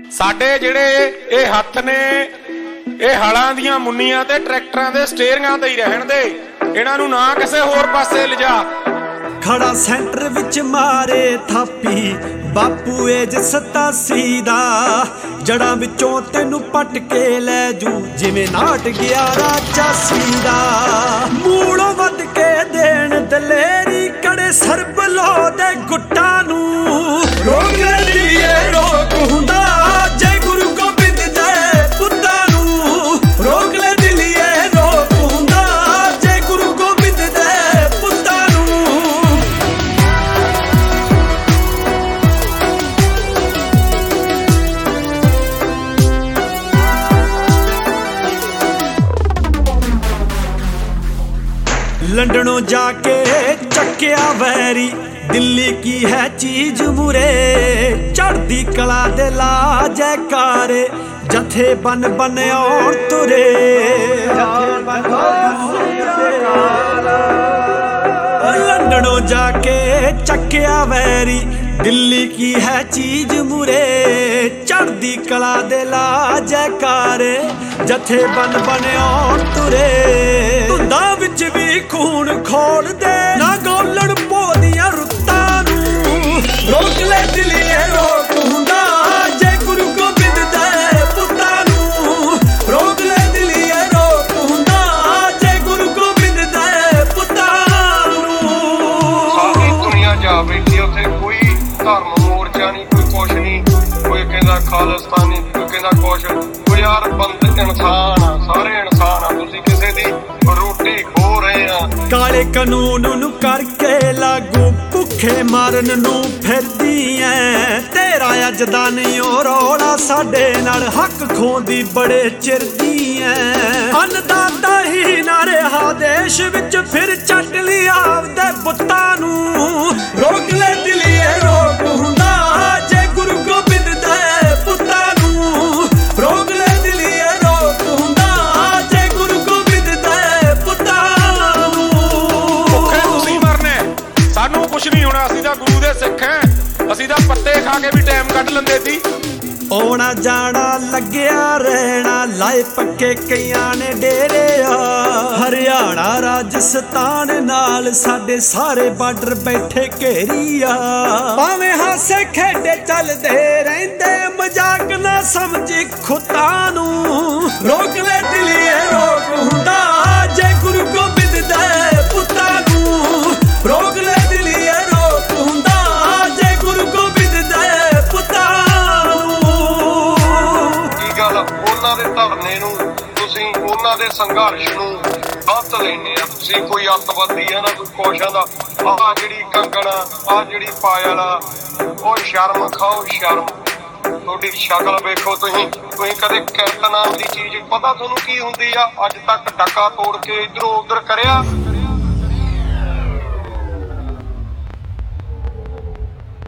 ਸਾਡੇ ਜਿਹੜੇ ਇਹ ਹੱਥ ਨੇ ਇਹ ਹਲਾਂ ਦੀਆਂ ਮੁੰਨੀਆਂ ਤੇ ਟਰੈਕਟਰਾਂ ਦੇ ਸਟੀਅਰਿੰਗਾਂ ਤੇ ਹੀ ਰਹਿਣ ਦੇ, ਇਹਨਾਂ ਨੂੰ ਨਾ ਕਿਸੇ ਹੋਰ ਪਾਸੇ ਲਿਜਾ। ਖੜਾ ਸੈਂਟਰ ਵਿੱਚ ਮਾਰੇ ਥਾਪੀ ਬਾਪੂ ਏਜ 87 ਦਾ, ਜੜਾਂ ਵਿੱਚੋਂ ਤੈਨੂੰ ਪੱਟ ਕੇ ਲੈ ਜੂ ਜਿਵੇਂ ਨਾਟ ਗਿਆ ਰਾਚਾਸੀ ਦਾ। ਮੂਲੋਂ ਵੱਧ ਕੇ ਦੇਣ ਦਲੇਰੀ ਕੜੇ ਸਰਬ ਲੋ ਦੇ ਗੁੱਟਾਂ ਨੂੰ, ਰੋਕ ਲਈਏ ਰੋਕ ਹੁੰਦਾ ਜੈ ਗੁਰੂ ਗੋਬਿੰਦ ਦੇ ਪੁੱਤਾਂ ਨੂੰ, ਰੋਕ ਲੈ ਦਿਲੀਏ ਰੋਕ ਹੁੰਦਾ ਜੈ ਗੁਰੂ ਗੋਬਿੰਦ ਦੇ ਪੁੱਤਾਂ ਨੂੰ। लंडनों जाके चक्या वैरी दिल्ली की है चीज मुरे, चढ़दी कला दे ला जयकारे जथे बन बन और तुरे। लंडनों जाके चक्या वैरी दिल्ली की है चीज मुरे, चढ़दी कला दे ला जयकारे जथे बन बन और तुरे। धुंदा विच भी खून खोल दे ना गोलड़ पोदियां रुत्तां नूं, रोक ले दिलीए रोक हुंदा जय गुरु गोबिंद दे पुत्तां नूं, रोक ले दिलीए रोक हुंदा जय गुरु गोबिंद दे पुत्तां नूं। सारी दुनिया जा बैठी उत्थे कोई धर्म मोर्चा नहीं, कोई कुछ नहीं, कोई कहंदा खालिस्तानी, कोई कहंदा कुछ। कोई यार बंद इंसान आ, सारे इंसान आ, तुसीं किसे दी रोटी खो रहे आ। काले कानून नूं करके लागू भुखे मारन नूं फिरदी ऐ, तेरा अज दा नहीं ओ रौला साडे नाल हक खोंदी बड़े चिरदी ऐ। अन्नदाता ही ना रहा देश विच फिर चट ली आपदे पुत्तां नूं, रोक ले दिलीए रोक हुंदा जय गुरु गोबिंद दे पुत्तां नूं, रोक ले दिलीए रोक हुंदा जय गुरु गोबिंद दे पुत्तां नूं। ਭੁੱਖੇ ਤੁਸੀਂ ਮਰਨੇ, ਸਾਨੂੰ ਕੁਛ ਨਹੀਂ ਹੋਣਾ, ਅਸੀਂ ਤਾਂ ਗੁਰੂ ਦੇ ਸਿੱਖ ਐ, ਅਸੀਂ ਤਾਂ ਪੱਤੇ ਖਾ ਕੇ ਵੀ ਟਾਈਮ ਕੱਢ ਲੈਂਦੇ ਸੀ। ਆਉਣਾ ਜਾਣਾ ਲੱਗਿਆ ਰਹਿਣਾ ਲਾਏ ਪੱਕੇ ਕਈਆਂ ਨੇ ਡੇਰੇ ਆ, ਹਰਿਆਣਾ ਰਾਜਸਥਾਨ ਨਾਲ ਸਾਡੇ ਸਾਰੇ ਬਾਰਡਰ ਬੈਠੇ ਘੇਰੀ ਆ। ਭਾਵੇਂ ਹਾਸੇ ਖੇਡੇ ਚੱਲਦੇ ਰਹਿੰਦੇ ਮਜ਼ਾਕ ਨਾ ਸਮਝੀ ਖੁੱਤਾਂ ਨੂੰ, ਰੋਕ ਲੈ ਦਿਲੀਏ ਰੋਕ ਹੁੰਦਾ ਜੈ ਗੁਰੂ ਗੋਬਿੰਦ ਦੇ ਪੁੱਤਾਂ ਨੂੰ, ਰੋਕ ਲੈ ਦਿਲੀਏ ਰੋਕ ਹੁੰਦਾ ਜੈ ਗੁਰੂ ਗੋਬਿੰਦ ਦੇ ਪੁੱਤਾਂ ਨੂੰ। ਕੀ ਗੱਲ ਉਹਨਾਂ ਦੇ ਧਰਨੇ ਨੂੰ ਤੁਸੀਂ ਉਹਨਾਂ ਦੇ ਸੰਘਰਸ਼ ਨੂੰ ਵੱਧ ਲੈਂਦੇ ਆ, ਤੁਸੀਂ ਕੋਈ ਅੱਤਵਾਦੀ ਆ ਨਾ ਕੋਈ ਕੁਛ ਦਾ। ਆਹ ਜਿਹੜੀ ਕੰਗਣ ਆਹ ਜਿਹੜੀ ਪਾਇਲ ਆ ਉਹ ਸ਼ਰਮ ਖਾਓ ਸ਼ਰਮ, ਤੁਹਾਡੀ ਸ਼ਕਲ ਵੇਖੋ ਤੁਸੀਂ ਕਦੇ ਕਿਰਤ ਨਾਮ ਦੀ ਚੀਜ਼ ਪਤਾ ਤੁਹਾਨੂੰ ਕੀ ਹੁੰਦੀ ਆ? ਅੱਜ ਤੱਕ ਡੱਕਾ ਤੋੜ ਕੇ ਇਧਰੋਂ ਉਧਰ ਕਰਿਆ?